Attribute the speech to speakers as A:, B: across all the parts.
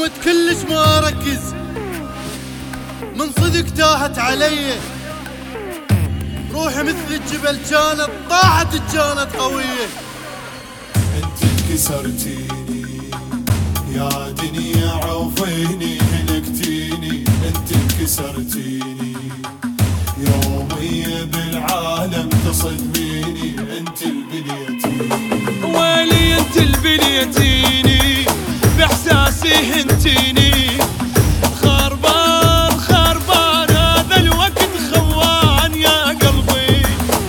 A: قمت كلش ما اركز، من صدق تاهت علي روحي مثل الجبل كانت طاحت كانت قوية.
B: انت انكسرتيني يا دنيا عوفيني هلكتيني، انت انكسرتيني يومية بالعالم تصدميني، انت البليتيني
C: ويلي انت البليتيني باحساسي هنتيني، خربان خربان هذا الوقت خوان يا قلبي،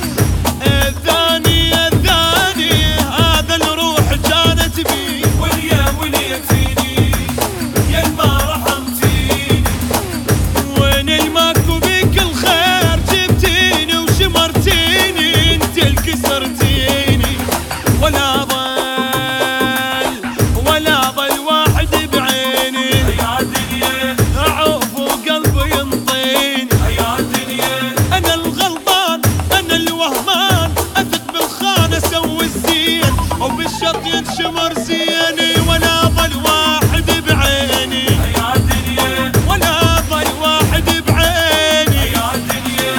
C: اذاني اذاني هذا الروح كانت بي، ويا وليتيني يا ما رحمتيني، وين الماكو بك الخير جبتيني وشمرتيني، انت الكسرتيني ولا شمر زيني ولا ظل واحد بعيني، يا دنيا ولا ظل واحد بعيني، يا دنيا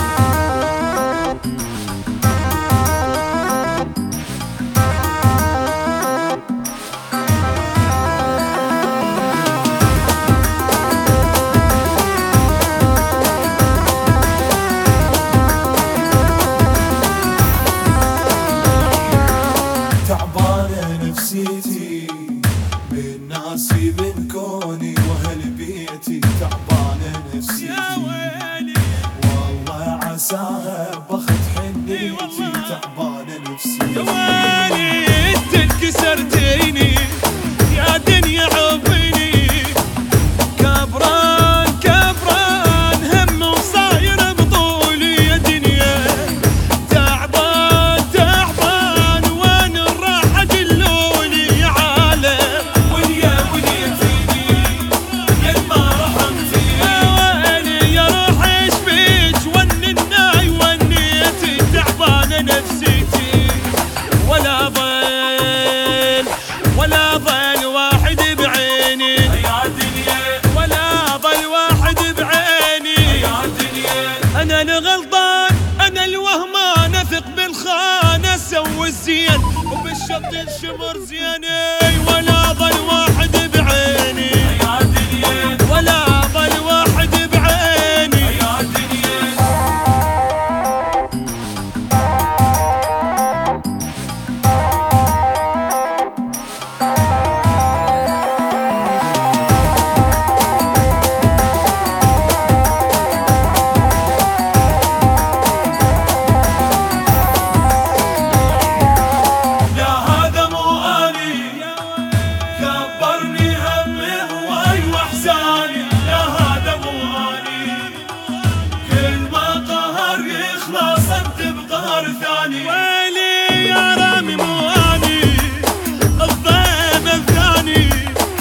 B: نفسيتي من ناسي من كوني واهل بيتي، تعبانة نفسيتي
C: يا ويلي
B: والله عساها بخت حنيتي، تعبانة نفسيتي
C: يا ويلي انت انكسرتيني يا دنيا عوفيني، كبران كبران هم وصاير بطولي يا دنيا، تعبان تعبان وين الراحة دلوني يا عالم، ويا وليتيني يا ما رحمتيني، يا ويلي يا روح ايش بيك ونناي ونيتي، تعبانة نفسيتي ولا ظل ولا ظل واحد بعيني، يا دنيا ولا ظل واحد بعيني، يا دنيا انا الغلطان انا الوهمان، اثق بالخانة اسوي الزين وبالشط الشمر زيني، ولا ظل واحد بعيني، يا دنيا ولا ظل واحد بعيني، يا دنيا ويلي يا رامي مو اني الضيم الثاني،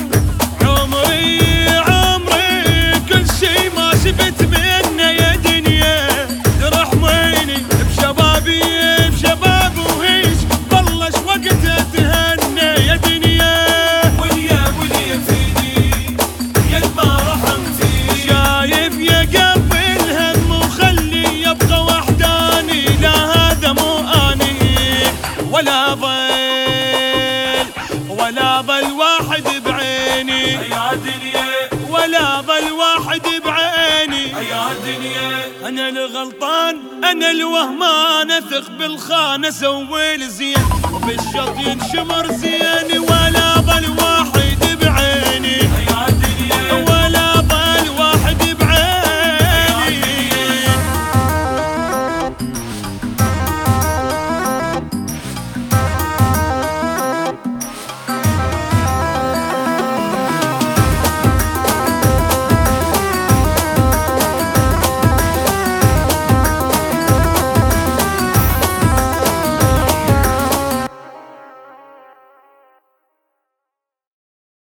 C: عمري عمري كل شي ما شفت منه يا دنيا، ترحميني بشبابي بشباب وهيش بلش وقته تهنى يا دنيا، ويا وليتيني يا ما رحمتيني، شايف يا قلبي الهم وخلي يبقى وحداني، لا هذا مو اني ولا ظل واحد بعيني، يا دنيا ولا ظل واحد بعيني، يا دنيا انا الغلطان انا الوهمان، اثق بالخانة اسوي الزين وبالشط ينشمر زين، ولا ظل واحد